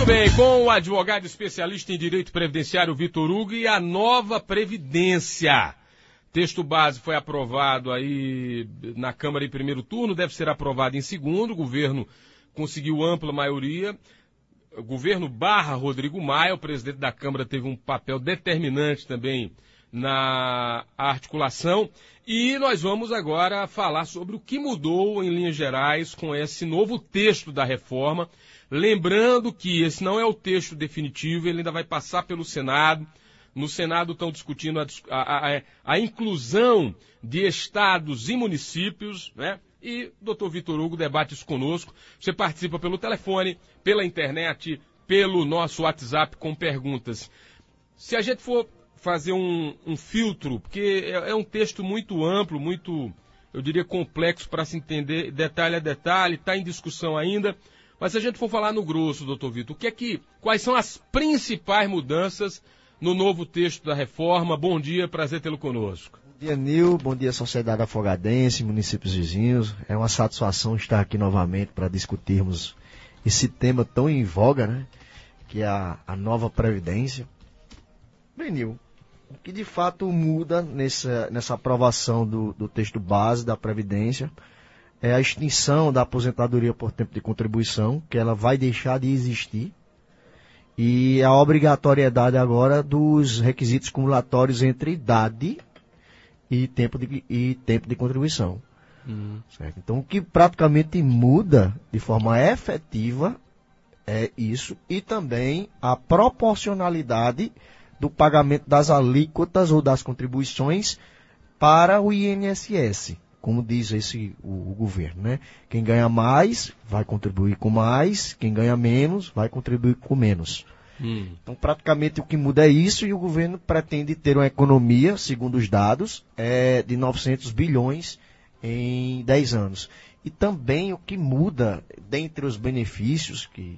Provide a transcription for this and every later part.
Muito bem, com o advogado especialista em direito previdenciário Vitor Hugo e a nova Previdência. Texto base foi aprovado aí na Câmara em primeiro turno, deve ser aprovado em segundo. O governo conseguiu ampla maioria. O governo barra Rodrigo Maia, o presidente da Câmara, teve um papel determinante também na articulação. E nós vamos agora falar sobre o que mudou em linhas gerais com esse novo texto da reforma. Lembrando que esse não é o texto definitivo, ele ainda vai passar pelo Senado. No Senado estão discutindo a inclusão de estados e municípios, né? E o doutor Vitor Hugo debate isso conosco. Você participa pelo telefone, pela internet, pelo nosso WhatsApp com perguntas. Se a gente for fazer um filtro, porque é um texto muito amplo, muito, eu diria, complexo para se entender detalhe a detalhe, está em discussão ainda. Mas se a gente for falar no grosso, doutor Vitor, quais são as principais mudanças no novo texto da reforma? Bom dia, prazer tê-lo conosco. Bom dia, Nil. Bom dia, sociedade afogadense, municípios vizinhos. É uma satisfação estar aqui novamente para discutirmos esse tema tão em voga, né? Que é a nova Previdência. Bem, Nil, o que de fato muda nessa aprovação do texto base da Previdência é a extinção da aposentadoria por tempo de contribuição, que ela vai deixar de existir, e a obrigatoriedade agora dos requisitos cumulatórios entre idade e tempo de contribuição. Certo? Então, o que praticamente muda de forma efetiva é isso, e também a proporcionalidade do pagamento das alíquotas ou das contribuições para o INSS. Como diz o governo, né? Quem ganha mais vai contribuir com mais, quem ganha menos vai contribuir com menos. Então, praticamente o que muda é isso, e o governo pretende ter uma economia, segundo os dados, de 900 bilhões em 10 anos. E também o que muda, dentre os benefícios que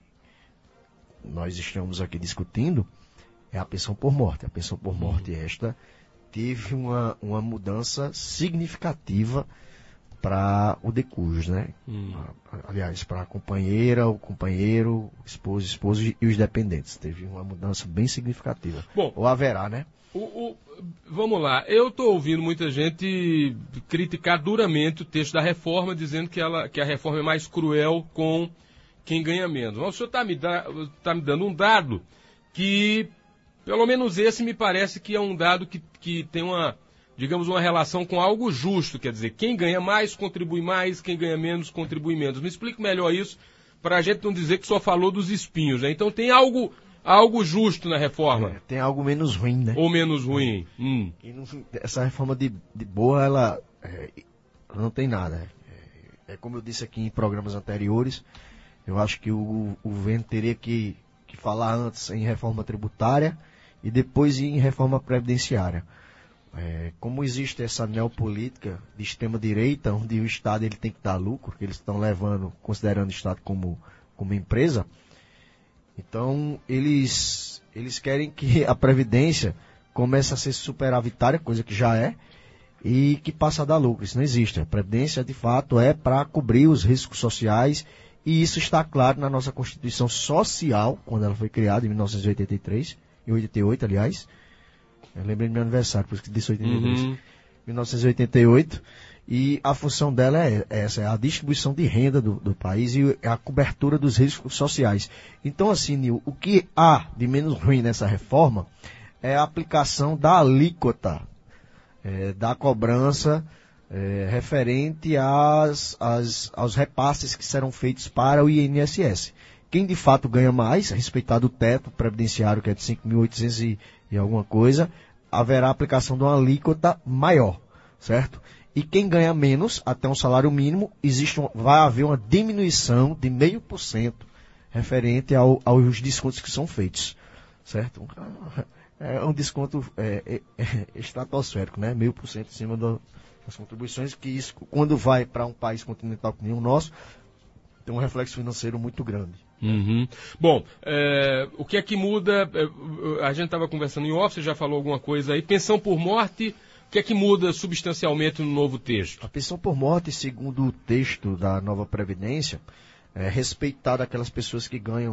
nós estamos aqui discutindo, é a pensão por morte. A pensão por morte esta teve uma mudança significativa para o decujus, né? Aliás, para a companheira, o companheiro, esposo e os dependentes. Teve uma mudança bem significativa. Bom, ou haverá, né? Vamos lá. Eu estou ouvindo muita gente criticar duramente o texto da reforma, dizendo que a reforma é mais cruel com quem ganha menos. Mas o senhor está me dando um dado que, pelo menos esse me parece que é um dado que tem uma relação com algo justo, quer dizer, quem ganha mais contribui mais, quem ganha menos contribui menos. Me explique melhor isso, para a gente não dizer que só falou dos espinhos, né? Então tem algo justo na reforma. Tem algo menos ruim, né? Ou menos ruim. E essa reforma de boa, ela não tem nada. Como eu disse aqui em programas anteriores, eu acho que o governo teria que falar antes em reforma tributária e depois em reforma previdenciária. Como existe essa neopolítica de extrema-direita, onde o Estado ele tem que dar lucro, que eles estão considerando o Estado como empresa, então eles querem que a Previdência comece a ser superavitária, coisa que já é, e que passe a dar lucro. Isso não existe. A Previdência, de fato, é para cobrir os riscos sociais, e isso está claro na nossa Constituição Social, quando ela foi criada, em 1983, em 88, aliás. Eu lembrei do meu aniversário, por isso que disse 83. 1988. E a função dela é essa, é a distribuição de renda do país e a cobertura dos riscos sociais. Então, assim, Nil, o que há de menos ruim nessa reforma é a aplicação da alíquota, da cobrança referente aos repasses que serão feitos para o INSS. Quem de fato ganha mais, respeitado o teto previdenciário, que é de 5.800 e alguma coisa, haverá aplicação de uma alíquota maior, certo? E quem ganha menos, até um salário mínimo, vai haver uma diminuição de 0,5% referente aos descontos que são feitos, certo? É um desconto estratosférico, né? 0,5% em cima das contribuições, que isso, quando vai para um país continental como o nosso, tem um reflexo financeiro muito grande. Bom, o que é que muda? A gente estava conversando em off, você já falou alguma coisa aí. Pensão por morte, o que é que muda substancialmente no novo texto? A pensão por morte, segundo o texto da nova Previdência, é respeitar aquelas pessoas que ganham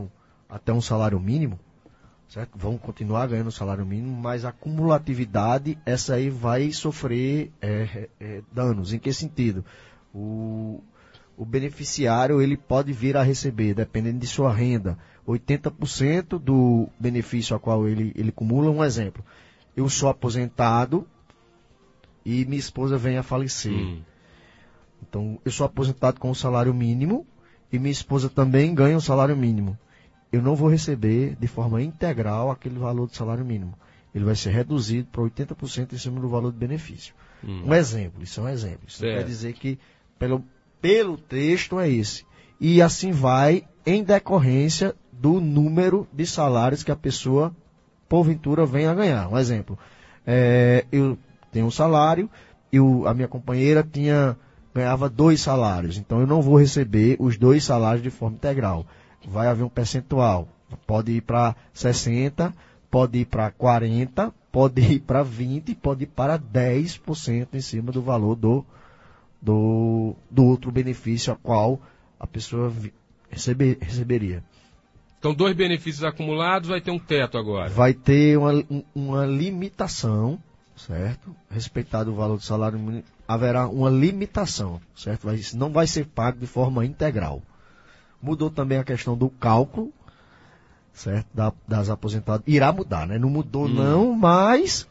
até um salário mínimo, certo? Vão continuar ganhando o salário mínimo, mas a cumulatividade, essa aí vai sofrer danos. Em que sentido? O beneficiário, ele pode vir a receber, dependendo de sua renda, 80% do benefício a qual ele cumula. Um exemplo, eu sou aposentado e minha esposa vem a falecer. Então, eu sou aposentado com o salário mínimo e minha esposa também ganha o salário mínimo. Eu não vou receber de forma integral aquele valor do salário mínimo. Ele vai ser reduzido para 80% em cima do valor do benefício. Um exemplo, isso é um exemplo. Isso quer dizer que, pelo texto, é esse. E assim vai em decorrência do número de salários que a pessoa, porventura, venha a ganhar. Um exemplo, eu tenho um salário e a minha companheira ganhava 2 salários. Então, eu não vou receber os 2 salários de forma integral. Vai haver um percentual. Pode ir para 60%, pode ir para 40%, pode ir para 20%, pode ir para 10% em cima do valor do outro benefício a qual a pessoa receberia. Então, 2 benefícios acumulados, vai ter um teto agora. Vai ter uma limitação, certo? Respeitado o valor do salário mínimo, haverá uma limitação, certo? Não vai ser pago de forma integral. Mudou também a questão do cálculo, certo? Das aposentadas. Irá mudar, né? Não mudou não, mas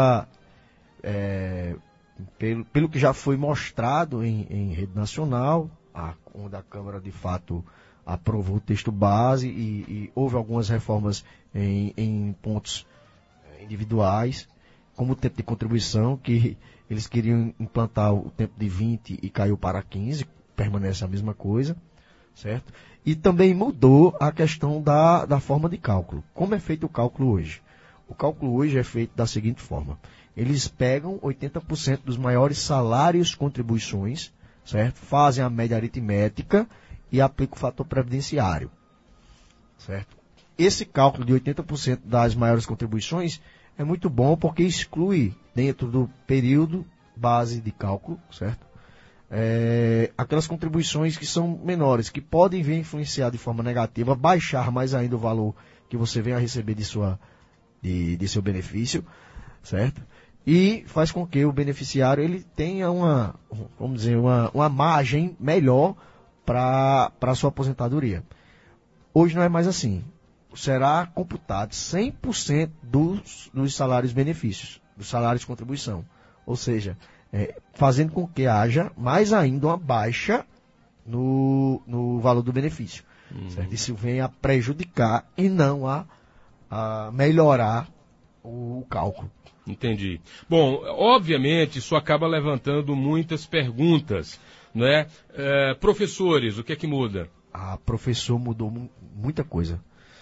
pelo que já foi mostrado em rede nacional, onde a Câmara de fato aprovou o texto base e houve algumas reformas em pontos individuais, como o tempo de contribuição, que eles queriam implantar o tempo de 20 e caiu para 15, permanece a mesma coisa, certo? E também mudou a questão da forma de cálculo. Como é feito o cálculo hoje? O cálculo hoje é feito da seguinte forma: eles pegam 80% dos maiores salários contribuições, certo? Fazem a média aritmética e aplicam o fator previdenciário, certo? Esse cálculo de 80% das maiores contribuições é muito bom porque exclui dentro do período base de cálculo, certo? Aquelas contribuições que são menores, que podem vir influenciar de forma negativa, baixar mais ainda o valor que você vem a receber de seu benefício, certo? E faz com que o beneficiário ele tenha uma margem melhor para a sua aposentadoria. Hoje não é mais assim. Será computado 100% dos salários benefícios, dos salários de contribuição. Ou seja, fazendo com que haja mais ainda uma baixa no valor do benefício. Certo? Isso vem a prejudicar e não a melhorar o cálculo. Entendi. Bom, obviamente isso acaba levantando muitas perguntas, não é? Professores, o que é que muda? Professor mudou muita coisa.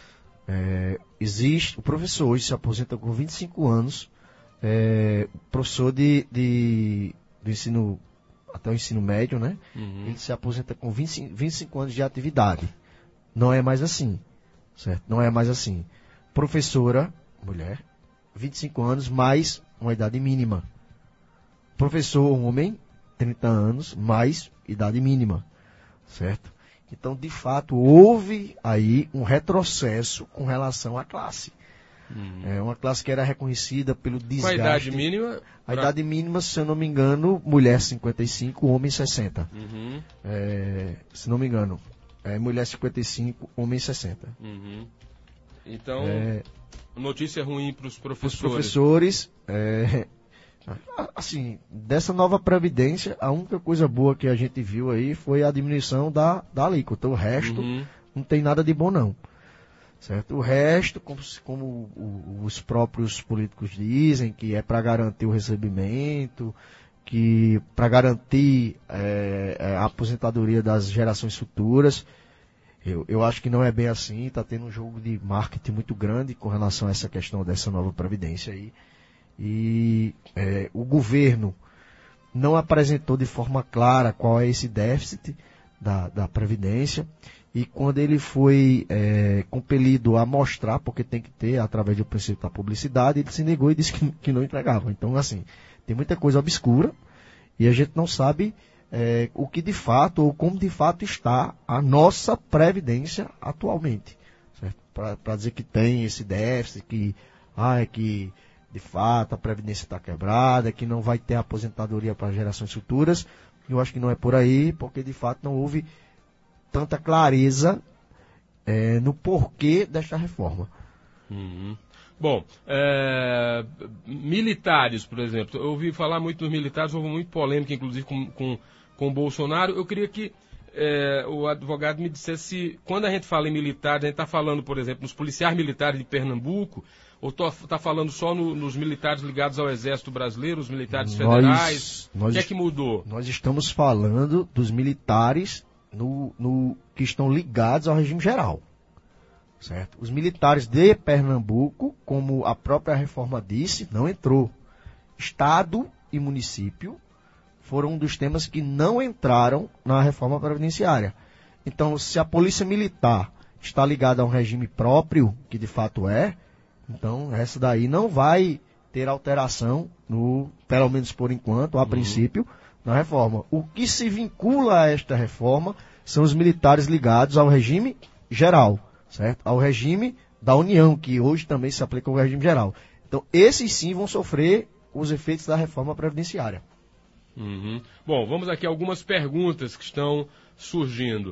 O professor hoje se aposenta com 25 anos, professor do ensino, até o ensino médio, né? Ele se aposenta com 25 anos de atividade. Não é mais assim, certo? Não é mais assim. Professora, mulher, 25 anos mais uma idade mínima. Professor, homem, 30 anos mais idade mínima, certo? Então, de fato, houve aí um retrocesso com relação à classe. Uma classe que era reconhecida pelo desgaste. Qual a idade mínima? A idade mínima, se eu não me engano, mulher 55, homem 60. Se não me engano, mulher 55, homem 60. Então, notícia ruim para os professores. Os professores, assim, dessa nova previdência, a única coisa boa que a gente viu aí foi a diminuição da alíquota. O resto não tem nada de bom, não. Certo? O resto, como os próprios políticos dizem, que é para garantir o recebimento, que para garantir a aposentadoria das gerações futuras, eu acho que não é bem assim. Está tendo um jogo de marketing muito grande com relação a essa questão dessa nova previdência aí. E o governo não apresentou de forma clara qual é esse déficit da Previdência, e quando ele foi compelido a mostrar, porque tem que ter, através do princípio da publicidade, ele se negou e disse que não entregava. Então, assim, tem muita coisa obscura e a gente não sabe o que de fato, ou como de fato está a nossa Previdência atualmente. Certo? para dizer que tem esse déficit, que de fato a Previdência está quebrada, que não vai ter aposentadoria para gerações futuras. Eu acho que não é por aí, porque de fato não houve tanta clareza no porquê desta reforma. Uhum. Bom, militares, por exemplo, eu ouvi falar muito dos militares, houve muito polêmica, inclusive com o Bolsonaro. Eu queria que o advogado me dissesse, quando a gente fala em militares, a gente está falando, por exemplo, nos policiais militares de Pernambuco, ou está falando só nos militares ligados ao Exército Brasileiro, os militares federais? O que é que mudou? Nós estamos falando dos militares que estão ligados ao regime geral. Certo? Os militares de Pernambuco, como a própria reforma disse, não entrou. Estado e município foram um dos temas que não entraram na reforma previdenciária. Então, se a polícia militar está ligada a um regime próprio, que de fato então essa daí não vai ter alteração, pelo menos por enquanto, a princípio, na reforma. O que se vincula a esta reforma são os militares ligados ao regime geral. Certo? Ao regime da União, que hoje também se aplica ao regime geral. Então, esses sim vão sofrer os efeitos da reforma previdenciária. Uhum. Bom, vamos aqui a algumas perguntas que estão surgindo.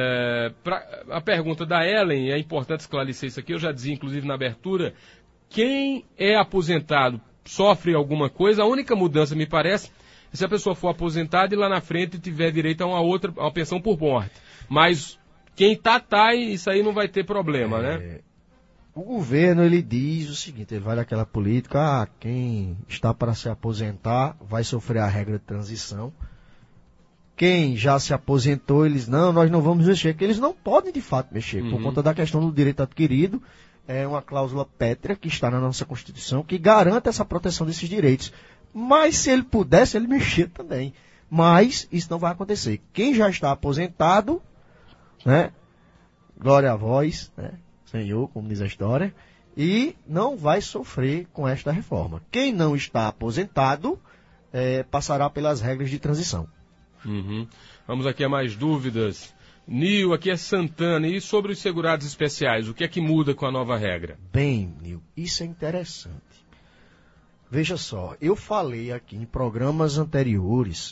A pergunta da Ellen, é importante esclarecer isso aqui, eu já dizia inclusive na abertura, quem é aposentado sofre alguma coisa, a única mudança, me parece, é se a pessoa for aposentada e lá na frente tiver direito a uma pensão por morte. Mas quem tá, e isso aí não vai ter problema, né? O governo, ele diz o seguinte, ele vai daquela política, quem está para se aposentar vai sofrer a regra de transição. Quem já se aposentou, eles, nós não vamos mexer, que eles não podem de fato mexer, por conta da questão do direito adquirido, é uma cláusula pétrea que está na nossa Constituição, que garante essa proteção desses direitos. Mas se ele pudesse, ele mexia também. Mas isso não vai acontecer. Quem já está aposentado, né? Glória a vós, né? Senhor, como diz a história, e não vai sofrer com esta reforma. Quem não está aposentado passará pelas regras de transição. Uhum. Vamos aqui a mais dúvidas. Nil, aqui é Santana, e sobre os segurados especiais, o que é que muda com a nova regra? Bem, Nil, isso é interessante. Veja só, eu falei aqui em programas anteriores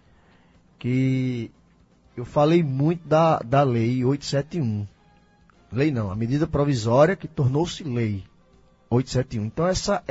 que eu falei muito da lei 871. Lei não, a medida provisória que tornou-se lei 871. Então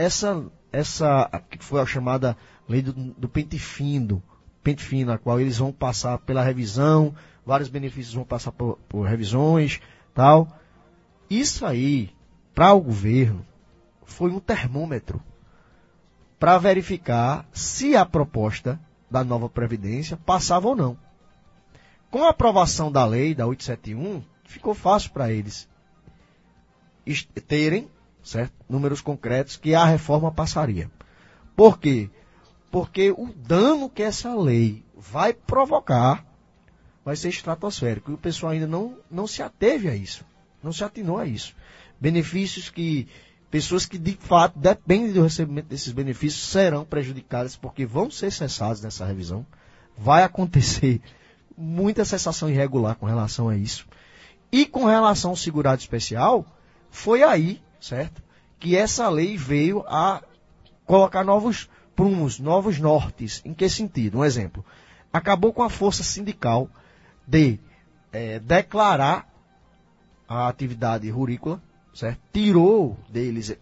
essa que foi a chamada lei do pente fino, a qual eles vão passar pela revisão, vários benefícios vão passar por revisões, tal. Isso aí, para o governo, foi um termômetro para verificar se a proposta da nova Previdência passava ou não. Com a aprovação da lei, da 871, ficou fácil para eles terem, certo, números concretos que a reforma passaria. Por quê? Porque o dano que essa lei vai provocar vai ser estratosférico. E o pessoal ainda não se ateve a isso, não se atinou a isso. Benefícios que pessoas que de fato dependem do recebimento desses benefícios serão prejudicadas porque vão ser cessados nessa revisão. Vai acontecer muita cessação irregular com relação a isso. E com relação ao segurado especial, foi aí, certo, que essa lei veio a colocar novos prumos, novos nortes. Em que sentido? Um exemplo. Acabou com a força sindical de declarar a atividade rurícola, certo? Tirou deles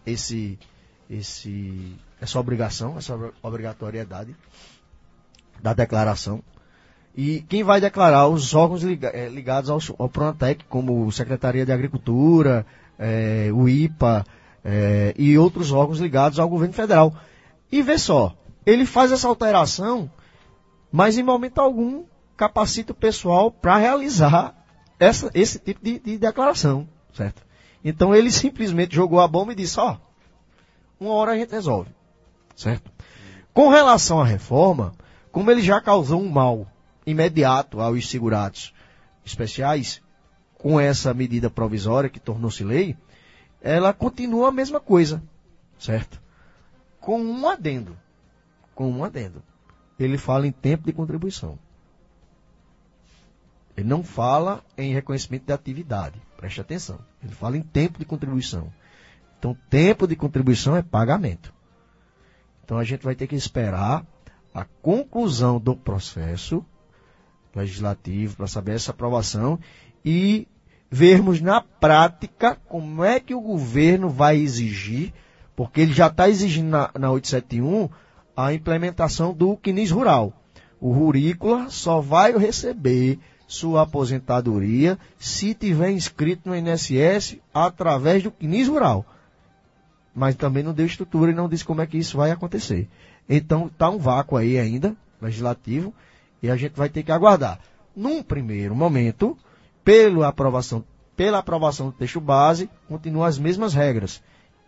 essa obrigação, essa obrigatoriedade da declaração. E quem vai declarar os órgãos ligados ao Pronatec, como Secretaria de Agricultura, o IPA e outros órgãos ligados ao governo federal. E vê só, ele faz essa alteração, mas em momento algum capacita o pessoal para realizar esse tipo de declaração, certo? Então ele simplesmente jogou a bomba e disse, uma hora a gente resolve, certo? Com relação à reforma, como ele já causou um mal imediato aos segurados especiais, com essa medida provisória que tornou-se lei, ela continua a mesma coisa, certo? Com um adendo. Ele fala em tempo de contribuição. Ele não fala em reconhecimento de atividade. Preste atenção. Ele fala em tempo de contribuição. Então, tempo de contribuição é pagamento. Então, a gente vai ter que esperar a conclusão do processo legislativo para saber essa aprovação e vermos na prática como é que o governo vai exigir, porque ele já está exigindo na 871 a implementação do CNIS Rural. O rurícola só vai receber sua aposentadoria se tiver inscrito no INSS através do CNIS Rural. Mas também não deu estrutura e não disse como é que isso vai acontecer. Então está um vácuo aí ainda, legislativo, e a gente vai ter que aguardar. Num primeiro momento, pela aprovação do texto base, continuam as mesmas regras.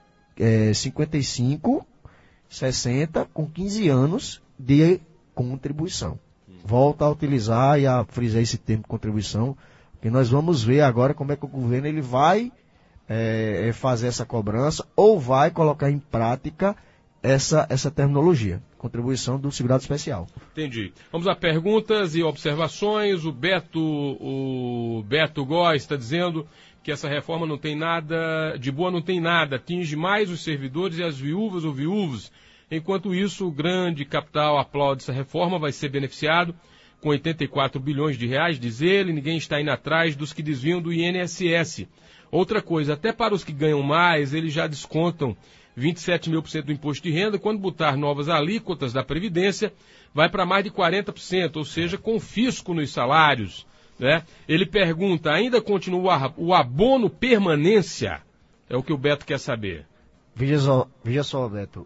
55, 60, com 15 anos de contribuição. Volta a utilizar e a frisar esse termo contribuição, porque nós vamos ver agora como é que o governo ele vai fazer essa cobrança ou vai colocar em prática essa terminologia, contribuição do segurado especial. Entendi. Vamos a perguntas e observações. O Beto Góes está dizendo que essa reforma não tem nada, de boa não tem nada, atinge mais os servidores e as viúvas ou viúvos. Enquanto isso, o grande capital aplaude essa reforma, vai ser beneficiado com 84 bilhões de reais, diz ele, ninguém está indo atrás dos que desviam do INSS. Outra coisa, até para os que ganham mais, eles já descontam 27.000% do imposto de renda, quando botar novas alíquotas da Previdência, vai para mais de 40%, ou seja, confisco nos salários. Né? Ele pergunta, ainda continua o abono permanência? É o que o Beto quer saber. Veja só, Beto,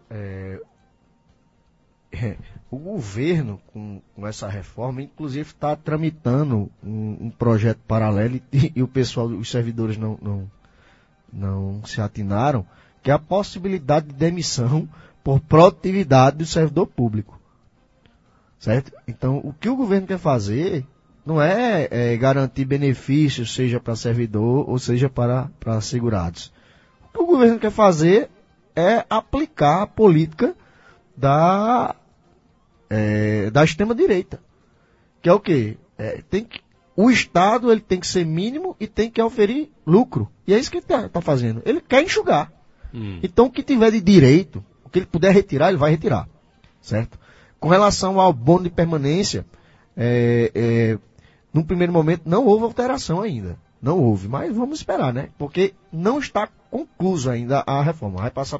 o governo, com essa reforma, inclusive está tramitando um projeto paralelo e o pessoal, os servidores não se atinaram, que é a possibilidade de demissão por produtividade do servidor público. Certo? Então, o que o governo quer fazer não é garantir benefícios, seja para servidor ou seja para segurados. O que o governo quer fazer é aplicar a política da extrema-direita. Que é o quê? O Estado ele tem que ser mínimo e tem que oferir lucro. E é isso que ele está fazendo. Ele quer enxugar. Então, o que tiver de direito, o que ele puder retirar, ele vai retirar. Certo? Com relação ao bônus de permanência, num primeiro momento não houve alteração ainda. Não houve, mas vamos esperar, né? Porque não está concluso ainda a reforma. Vai passar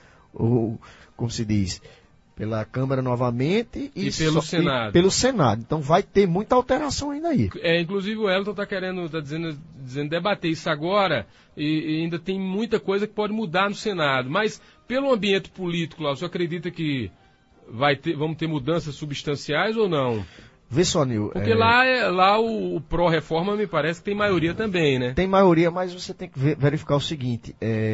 como se diz, pela Câmara novamente e pelo Senado. Então vai ter muita alteração ainda aí. Inclusive o Elton está dizendo debater isso agora e ainda tem muita coisa que pode mudar no Senado. Mas pelo ambiente político lá, você acredita que vamos ter mudanças substanciais ou não? Vê só, Nil. Porque lá o pró-reforma me parece que tem maioria também, né? Tem maioria, mas você tem que verificar o seguinte.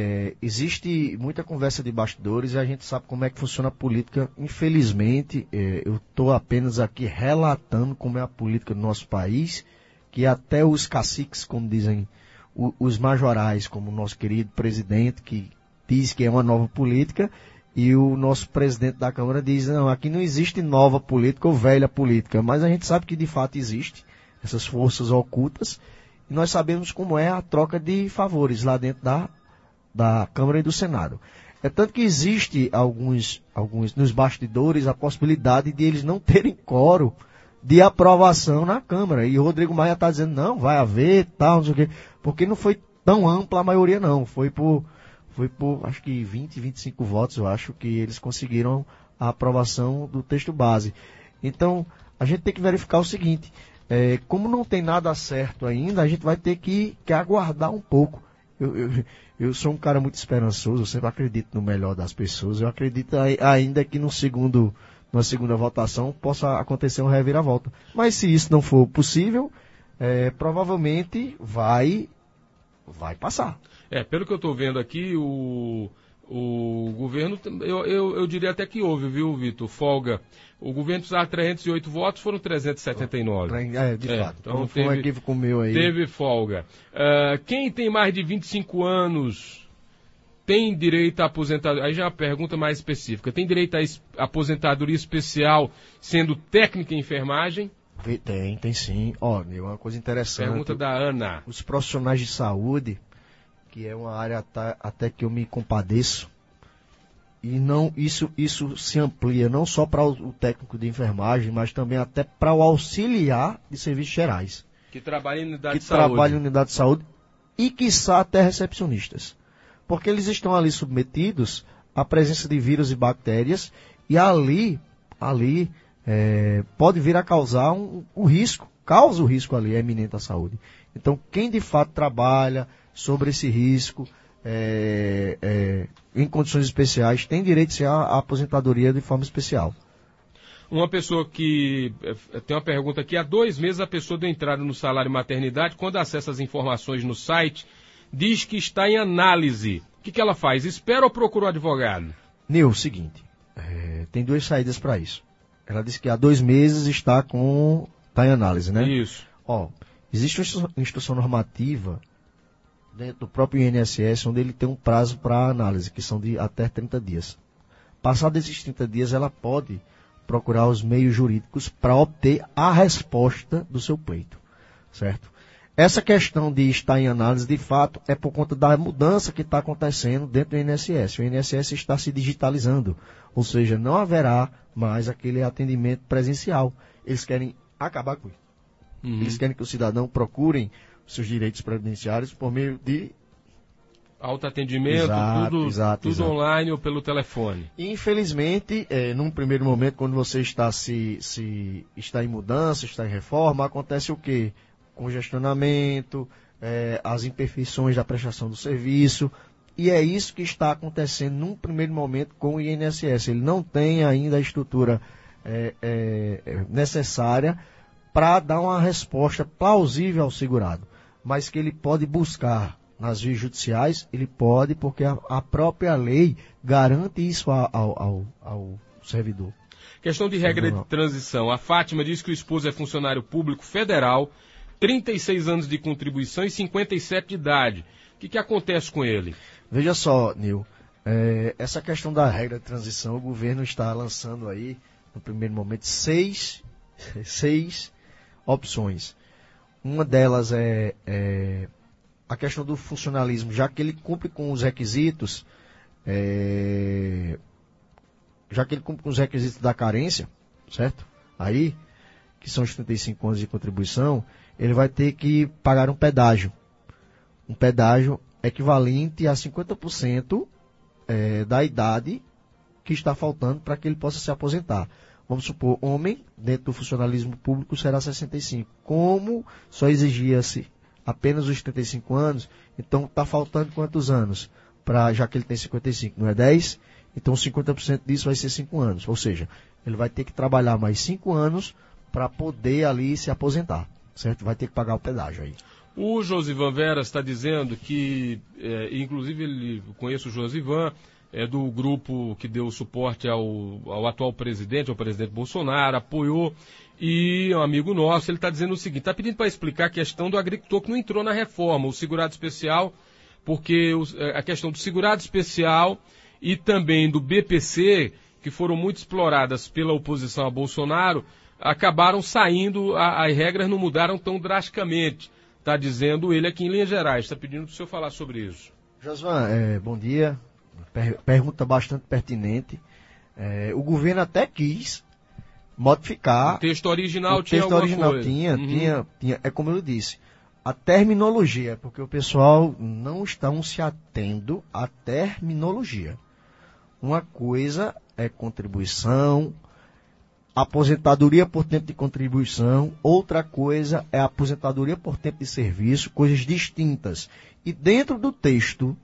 Existe muita conversa de bastidores e a gente sabe como é que funciona a política. Infelizmente, eu estou apenas aqui relatando como é a política do nosso país, que até os caciques, como dizem os majorais, como o nosso querido presidente, que diz que é uma nova política, e o nosso presidente da Câmara diz, não, aqui não existe nova política ou velha política, mas a gente sabe que de fato existe essas forças ocultas, e nós sabemos como é a troca de favores lá dentro da Câmara e do Senado. É tanto que existe alguns nos bastidores a possibilidade de eles não terem quórum de aprovação na Câmara, e o Rodrigo Maia está dizendo, não, vai haver, tal, não sei o quê, porque não foi tão ampla a maioria não, foi por acho que 20, 25 votos, eu acho que eles conseguiram a aprovação do texto base. Então, a gente tem que verificar o seguinte, como não tem nada certo ainda, a gente vai ter que aguardar um pouco. Eu sou um cara muito esperançoso, eu sempre acredito no melhor das pessoas, eu acredito ainda que numa segunda votação possa acontecer uma reviravolta. Mas se isso não for possível, provavelmente vai passar. Pelo que eu estou vendo aqui, o governo, eu diria até que houve, viu, Vitor, folga. O governo precisava de 308 votos, foram 379. De fato. Então foi um equívoco meu aí. Teve folga. Quem tem mais de 25 anos tem direito à aposentadoria? Aí já é uma pergunta mais específica. Tem direito à aposentadoria especial sendo técnica em enfermagem? Tem sim. Ó, Nil, uma coisa interessante. Pergunta da Ana. Os profissionais de saúde, que é uma área até que eu me compadeço, e não isso se amplia não só para o técnico de enfermagem, mas também até para o auxiliar de serviços gerais. Que trabalha em unidade de saúde. Que trabalha em unidade de saúde e, quiçá, até recepcionistas. Porque eles estão ali submetidos à presença de vírus e bactérias e ali pode vir a causar um risco, causa o risco ali, é iminente à saúde. Então, quem de fato trabalha sobre esse risco, em condições especiais, tem direito à aposentadoria de forma especial. Uma pessoa que tem uma pergunta aqui: há 2 meses a pessoa deu entrada no salário maternidade, quando acessa as informações no site, diz que está em análise. O que ela faz? Espera ou procura o advogado? Nil, seguinte, tem 2 saídas para isso. Ela disse que há 2 meses está em análise, né? Isso. Ó, existe uma instrução normativa dentro do próprio INSS, onde ele tem um prazo para análise, que são de até 30 dias. Passados esses 30 dias, ela pode procurar os meios jurídicos para obter a resposta do seu pleito, certo? Essa questão de estar em análise, de fato, é por conta da mudança que está acontecendo dentro do INSS. O INSS está se digitalizando, ou seja, não haverá mais aquele atendimento presencial. Eles querem acabar com isso. Eles querem que o cidadão procurem seus direitos previdenciários por meio de autoatendimento, tudo online ou pelo telefone. Infelizmente, num primeiro momento, quando você está está em mudança, está em reforma, acontece o quê? Congestionamento, as imperfeições da prestação do serviço, e é isso que está acontecendo num primeiro momento com o INSS. Ele não tem ainda a estrutura necessária para dar uma resposta plausível ao segurado, mas que ele pode buscar nas vias judiciais, ele pode, porque a própria lei garante isso ao servidor. Questão de regra de transição. A Fátima diz que o esposo é funcionário público federal, 36 anos de contribuição e 57 de idade. O que acontece com ele? Veja só, Nil, essa questão da regra de transição, o governo está lançando aí, no primeiro momento, seis opções. Uma delas é a questão do funcionalismo, já que ele cumpre com os requisitos, da carência, certo? Aí, que são os 35 anos de contribuição, ele vai ter que pagar um pedágio. Um pedágio equivalente a 50% da idade que está faltando para que ele possa se aposentar. Vamos supor, homem, dentro do funcionalismo público, será 65. Como só exigia-se apenas os 35 anos, então está faltando quantos anos? Já que ele tem 55, não é 10? Então 50% disso vai ser 5 anos. Ou seja, ele vai ter que trabalhar mais 5 anos para poder ali se aposentar, certo? Vai ter que pagar o pedágio aí. O Josivan Veras está dizendo que, inclusive ele conhece o Josivan, é do grupo que deu suporte ao atual presidente, ao presidente Bolsonaro, apoiou, e é um amigo nosso, ele está dizendo o seguinte, está pedindo para explicar a questão do agricultor que não entrou na reforma, o segurado especial, porque a questão do segurado especial e também do BPC, que foram muito exploradas pela oposição a Bolsonaro, acabaram saindo, as regras não mudaram tão drasticamente, está dizendo ele aqui em linhas gerais, está pedindo para o senhor falar sobre isso. Josvan, bom dia. Pergunta bastante pertinente. O governo até quis modificar. O texto original tinha alguma coisa. O texto original tinha. É como eu disse, a terminologia, porque o pessoal não está se atendo à terminologia. Uma coisa é contribuição, aposentadoria por tempo de contribuição, outra coisa é aposentadoria por tempo de serviço, coisas distintas. E dentro do texto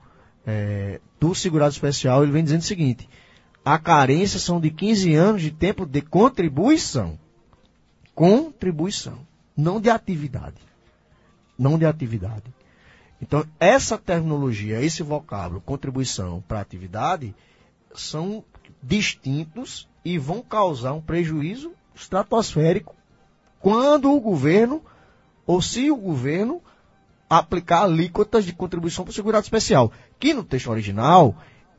do segurado especial, ele vem dizendo o seguinte: a carência são de 15 anos de tempo de contribuição. Contribuição, não de atividade. Não de atividade. Então, essa terminologia, esse vocábulo, contribuição para atividade, são distintos e vão causar um prejuízo estratosférico quando o governo, ou se o governo, aplicar alíquotas de contribuição para o segurado especial, que no texto original,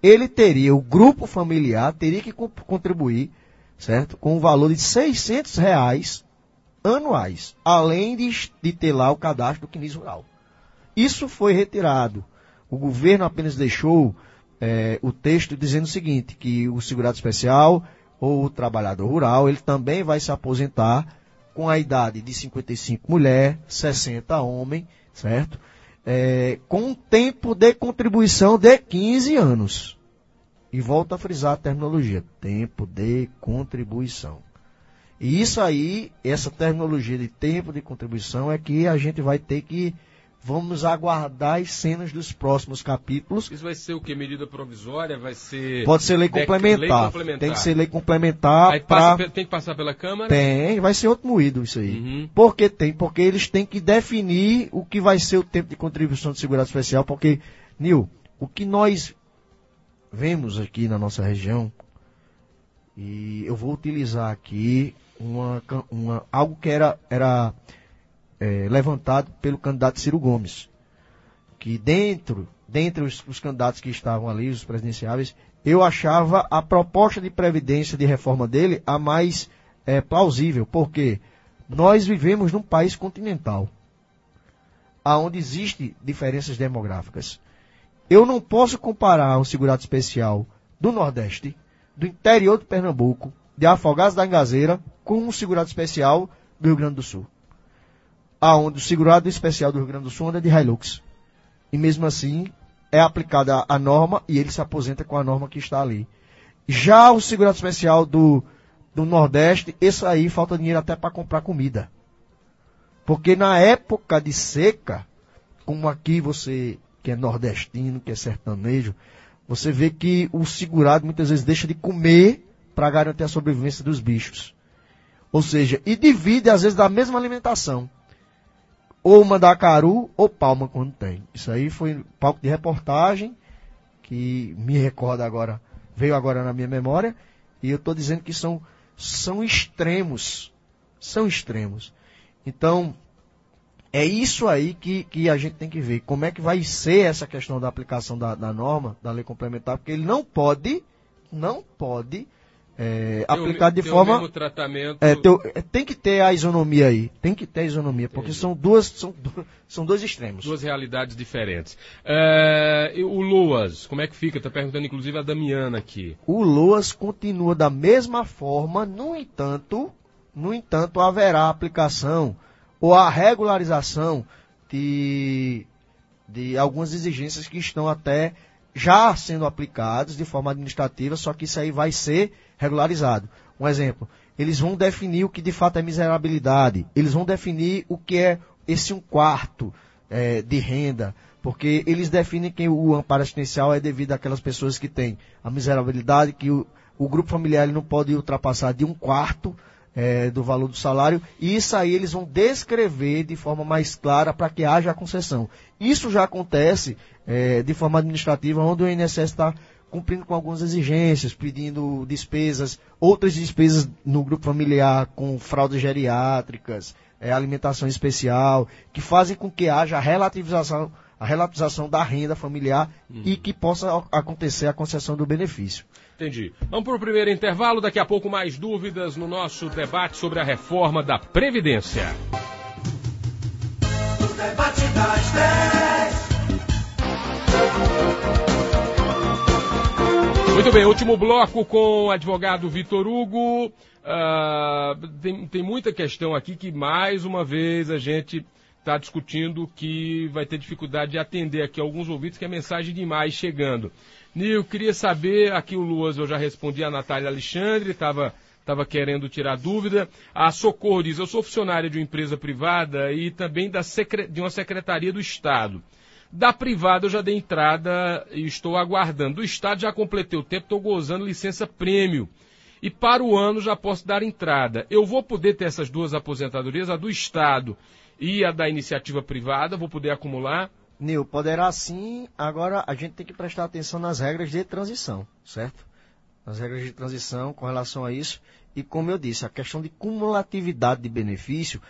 o grupo familiar teria que contribuir, certo, com o valor de R$600 anuais, além de ter lá o cadastro do CNIS Rural. Isso foi retirado. O governo apenas deixou o texto dizendo o seguinte, que o segurado especial ou o trabalhador rural, ele também vai se aposentar com a idade de 55 mulher, 60 homem, certo? Com um tempo de contribuição de 15 anos. E volto a frisar a terminologia, tempo de contribuição. E isso aí, essa terminologia de tempo de contribuição é que a gente vai ter que, vamos aguardar as cenas dos próximos capítulos. Isso vai ser o quê? Medida provisória? Vai ser... Pode ser lei complementar. Tem que ser lei complementar. Aí tem que passar pela Câmara? Tem, vai ser outro moído isso aí. Uhum. Por que tem? Porque eles têm que definir o que vai ser o tempo de contribuição de segurado especial, porque, Nil, o que nós vemos aqui na nossa região, e eu vou utilizar aqui algo que era levantado pelo candidato Ciro Gomes, que dentre os candidatos que estavam ali, os presidenciáveis, eu achava a proposta de previdência de reforma dele a mais plausível, porque nós vivemos num país continental, onde existem diferenças demográficas. Eu não posso comparar um segurado especial do Nordeste, do interior de Pernambuco, de Afogados da Engazeira, com um segurado especial do Rio Grande do Sul. Onde o segurado especial do Rio Grande do Sul anda de Hilux. E mesmo assim, é aplicada a norma e ele se aposenta com a norma que está ali. Já o segurado especial do Nordeste, esse aí falta dinheiro até para comprar comida. Porque na época de seca, como aqui você que é nordestino, que é sertanejo, você vê que o segurado muitas vezes deixa de comer para garantir a sobrevivência dos bichos. Ou seja, e divide às vezes da mesma alimentação. Ou mandacaru ou palma quando tem. Isso aí foi palco de reportagem, que me recorda agora, veio agora na minha memória, e eu estou dizendo que são extremos. São extremos. Então, é isso aí que a gente tem que ver. Como é que vai ser essa questão da aplicação da norma, da lei complementar, porque ele não pode aplicar de forma... O mesmo tratamento... tem que ter a isonomia aí. Tem que ter a isonomia, porque são dois extremos. Duas realidades diferentes. O LOAS, como é que fica? Está perguntando inclusive a Damiana aqui. O LOAS continua da mesma forma, no entanto haverá aplicação ou a regularização de algumas exigências que estão até já sendo aplicadas de forma administrativa, só que isso aí vai ser regularizado. Um exemplo, eles vão definir o que de fato é miserabilidade, eles vão definir o que é esse 1/4 de renda, porque eles definem que o amparo assistencial é devido àquelas pessoas que têm a miserabilidade, que o grupo familiar ele não pode ultrapassar de 1/4 do valor do salário, e isso aí eles vão descrever de forma mais clara para que haja a concessão. Isso já acontece de forma administrativa, onde o INSS está cumprindo com algumas exigências, pedindo outras despesas no grupo familiar, com fraldas geriátricas, alimentação especial, que fazem com que haja a relativização da renda familiar e que possa acontecer a concessão do benefício. Entendi. Vamos para o primeiro intervalo, daqui a pouco mais dúvidas no nosso debate sobre a reforma da Previdência. O debate das 10. Muito bem, último bloco com o advogado Vitor Hugo. Tem muita questão aqui que mais uma vez a gente está discutindo, que vai ter dificuldade de atender aqui alguns ouvintes, que é mensagem demais chegando. Nil, queria saber, aqui o Luas eu já respondi, a Natália Alexandre, estava querendo tirar dúvida. A Socorro diz, eu sou funcionária de uma empresa privada e também de uma secretaria do Estado. Da privada eu já dei entrada e estou aguardando. Do Estado já completei o tempo, estou gozando licença prêmio. E para o ano já posso dar entrada. Eu vou poder ter essas duas aposentadorias, a do Estado e a da iniciativa privada, vou poder acumular? Nil, poderá sim. Agora a gente tem que prestar atenção nas regras de transição, certo? Nas regras de transição com relação a isso. E como eu disse, a questão de cumulatividade de benefício,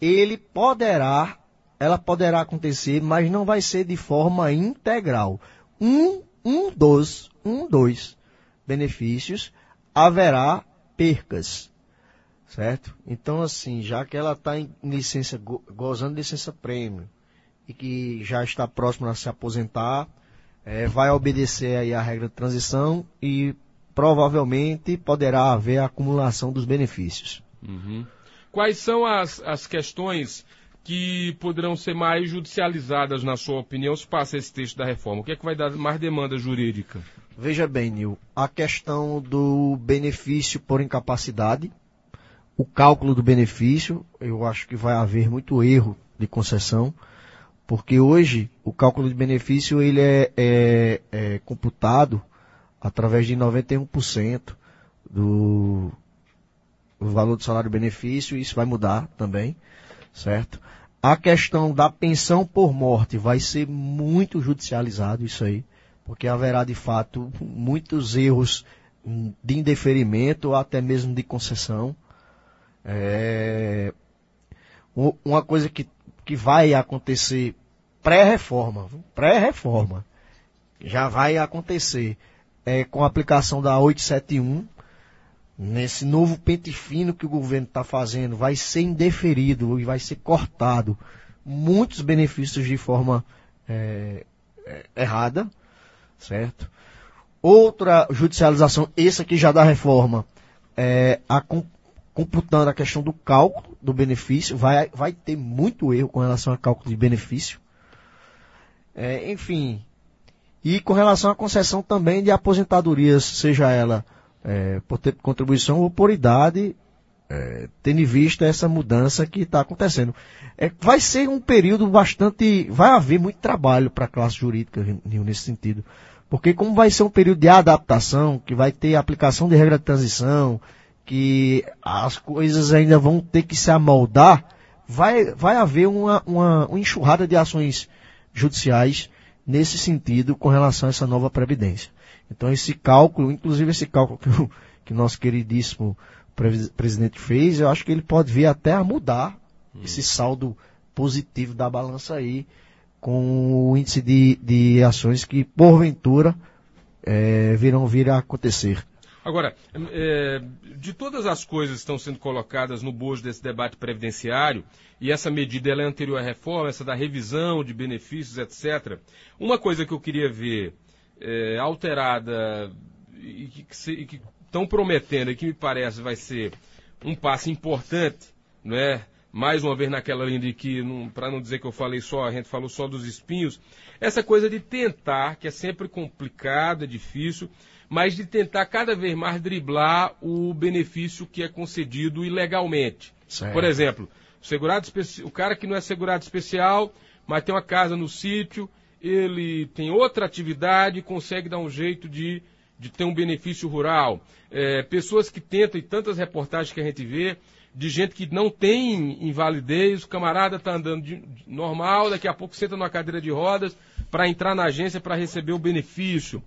ela poderá acontecer, mas não vai ser de forma integral. Dois benefícios haverá percas, certo? Então, assim, já que ela está em licença, gozando de licença prêmio, e que já está próxima a se aposentar, vai obedecer aí a regra de transição e provavelmente poderá haver a acumulação dos benefícios. Uhum. Quais são as questões que poderão ser mais judicializadas, na sua opinião, se passa esse texto da reforma? O que é que vai dar mais demanda jurídica? Veja bem, Nil, a questão do benefício por incapacidade, o cálculo do benefício, eu acho que vai haver muito erro de concessão, porque hoje o cálculo de benefício ele é computado através de 91% do valor do salário-benefício, e isso vai mudar também, certo? A questão da pensão por morte vai ser muito judicializado isso aí, porque haverá de fato muitos erros de indeferimento ou até mesmo de concessão. Uma coisa que vai acontecer pré-reforma, já vai acontecer com a aplicação da 871, nesse novo pente fino que o governo está fazendo, vai ser indeferido e vai ser cortado muitos benefícios de forma errada, certo? Outra judicialização, essa aqui já da reforma, computando a questão do cálculo do benefício, vai ter muito erro com relação ao cálculo de benefício. Enfim, e com relação à concessão também de aposentadorias, seja ela por contribuição ou por idade, tendo em vista essa mudança que está acontecendo. Vai ser um período bastante... Vai haver muito trabalho para a classe jurídica nesse sentido. Porque como vai ser um período de adaptação, que vai ter aplicação de regra de transição, que as coisas ainda vão ter que se amoldar, vai haver uma enxurrada de ações judiciais nesse sentido com relação a essa nova previdência. Então esse cálculo, inclusive esse cálculo que o nosso queridíssimo presidente fez, eu acho que ele pode vir até a mudar esse saldo positivo da balança aí, com o índice de ações que porventura virão vir a acontecer. Agora, de todas as coisas que estão sendo colocadas no bojo desse debate previdenciário, e essa medida ela é anterior à reforma, essa da revisão de benefícios, etc., uma coisa que eu queria ver alterada e que estão prometendo e que me parece vai ser um passo importante, não é? Mais uma vez naquela linha de que, para não dizer que eu falei só, a gente falou só dos espinhos, essa coisa de tentar, que é sempre complicado, é difícil, mas de tentar cada vez mais driblar o benefício que é concedido ilegalmente. Certo. Por exemplo, o cara que não é segurado especial, mas tem uma casa no sítio, ele tem outra atividade, consegue dar um jeito de ter um benefício rural. Pessoas que tentam, e tantas reportagens que a gente vê, de gente que não tem invalidez, o camarada está andando normal, daqui a pouco senta numa cadeira de rodas para entrar na agência para receber o benefício.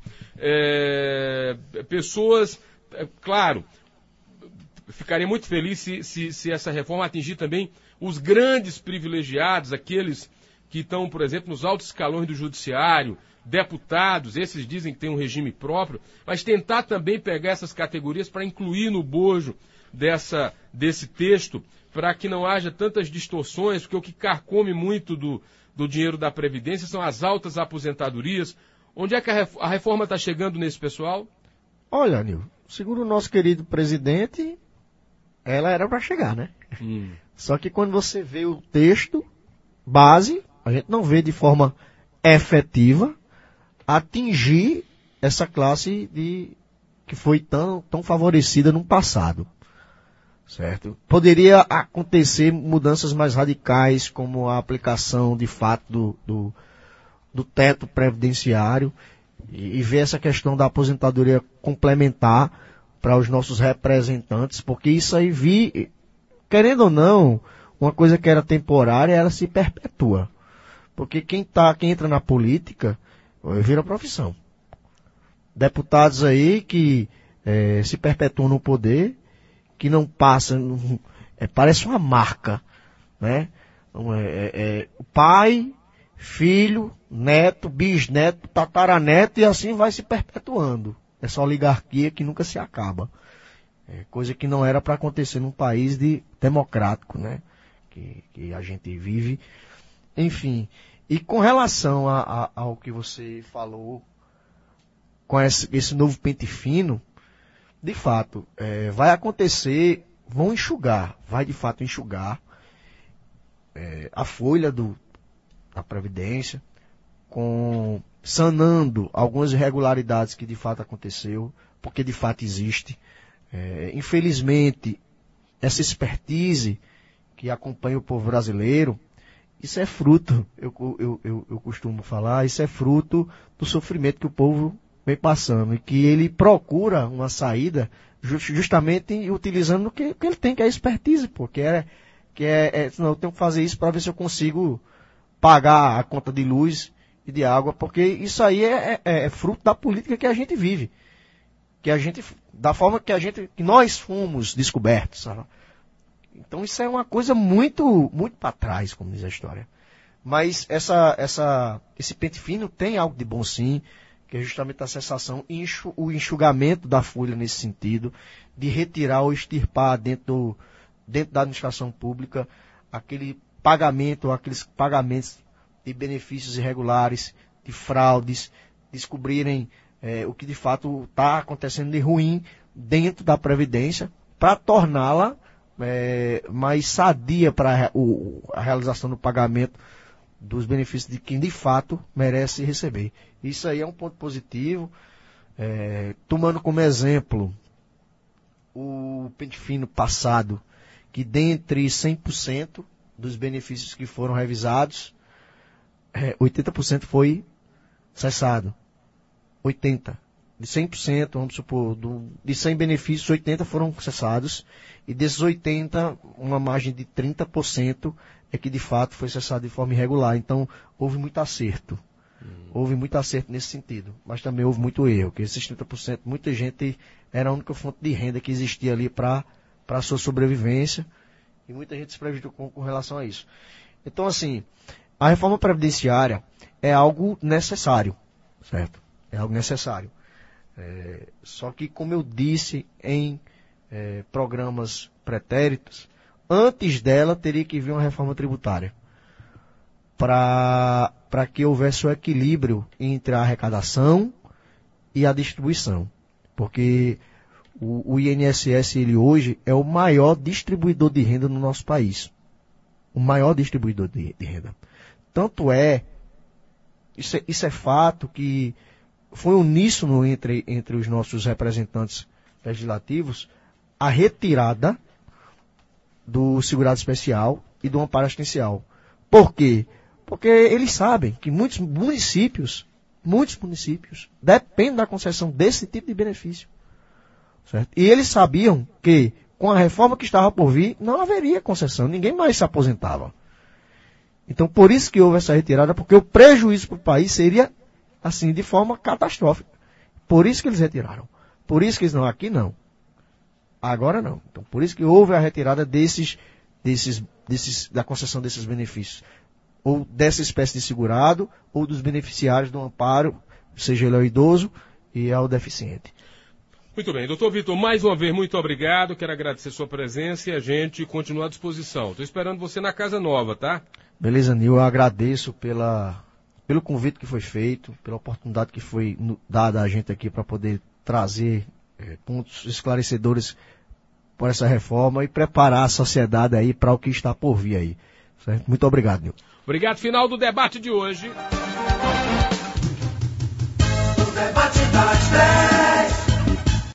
Pessoas, claro, ficaria muito feliz se essa reforma atingir também os grandes privilegiados, aqueles que estão, por exemplo, nos altos escalões do judiciário, deputados, esses dizem que tem um regime próprio, mas tentar também pegar essas categorias para incluir no bojo desse texto, para que não haja tantas distorções, porque o que carcome muito do dinheiro da Previdência são as altas aposentadorias. Onde é que a reforma está chegando nesse pessoal? Olha, Nil, segundo o nosso querido presidente, ela era para chegar, né? Só que quando você vê o texto base, a gente não vê de forma efetiva atingir essa classe que foi tão favorecida no passado. Certo? Poderia acontecer mudanças mais radicais, como a aplicação de fato do teto previdenciário e ver essa questão da aposentadoria complementar para os nossos representantes, porque isso aí, querendo ou não, uma coisa que era temporária, ela se perpetua. Porque quem entra na política vira profissão. Deputados aí que se perpetuam no poder, que não passa, parece uma marca, né? Pai, filho, neto, bisneto, tataraneto, e assim vai se perpetuando. Essa oligarquia que nunca se acaba. Coisa que não era para acontecer num país democrático, né? Que a gente vive. Enfim, e com relação ao que você falou, com esse novo pente fino, de fato, vai acontecer, vai de fato enxugar a folha da Previdência, sanando algumas irregularidades que de fato aconteceu, porque de fato existe. Infelizmente, essa expertise que acompanha o povo brasileiro, isso é fruto, eu costumo falar, isso é fruto do sofrimento que o povo vem passando e que ele procura uma saída justamente utilizando o que ele tem, que é a expertise, porque não, eu tenho que fazer isso para ver se eu consigo pagar a conta de luz e de água, porque isso aí é fruto da política que a gente vive, da forma que nós fomos descobertos, sabe? Então isso é uma coisa muito, muito para trás, como diz a história. Mas esse pente fino tem algo de bom sim, que é justamente a cessação, o enxugamento da folha nesse sentido, de retirar ou extirpar dentro da administração pública aqueles pagamentos de benefícios irregulares, de fraudes, descobrirem o que de fato está acontecendo de ruim dentro da Previdência, para torná-la mais sadia para a realização do pagamento dos benefícios de quem de fato merece receber. Isso aí é um ponto positivo. Tomando como exemplo o pente fino passado, que dentre 100% dos benefícios que foram revisados, 80% foi cessado. 80%. De 100%, vamos supor, de 100 benefícios, 80 foram cessados, e desses 80, uma margem de 30% é que de fato foi cessado de forma irregular. Então, houve muito acerto. Houve muito acerto nesse sentido, mas também houve muito erro, porque esses 30%, muita gente era a única fonte de renda que existia ali para a sua sobrevivência, e muita gente se prejudicou com relação a isso. Então, assim, a reforma previdenciária é algo necessário, certo? É algo necessário. Só que, como eu disse em programas pretéritos, antes dela teria que vir uma reforma tributária para que houvesse o equilíbrio entre a arrecadação e a distribuição. Porque o INSS, ele hoje é o maior distribuidor de renda no nosso país. O maior distribuidor de renda. Tanto isso é fato que foi uníssono entre os nossos representantes legislativos a retirada do segurado especial e do amparo assistencial. Por quê? Porque eles sabem que muitos municípios dependem da concessão desse tipo de benefício. Certo? E eles sabiam que, com a reforma que estava por vir, não haveria concessão, ninguém mais se aposentava. Então, por isso que houve essa retirada, porque o prejuízo para o país seria assim, de forma catastrófica. Por isso que eles retiraram. Por isso que eles aqui não. Agora não. Então, por isso que houve a retirada da concessão desses benefícios. Ou dessa espécie de segurado, ou dos beneficiários do amparo, seja ele ao idoso e ao deficiente. Muito bem. Doutor Vitor, mais uma vez, muito obrigado. Quero agradecer sua presença e a gente continua à disposição. Estou esperando você na Casa Nova, tá? Beleza, Nil. Eu agradeço pelo convite que foi feito, pela oportunidade que foi dada a gente aqui para poder trazer pontos esclarecedores por essa reforma e preparar a sociedade aí para o que está por vir aí. Certo? Muito obrigado, Nil. Obrigado. Final do debate de hoje. O debate